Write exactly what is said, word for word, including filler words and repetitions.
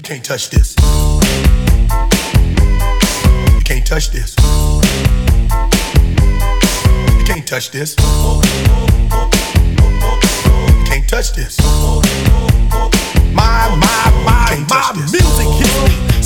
can't touch this. You can't touch this. You can't touch this. You can't touch this. My, my, my, my music hits me.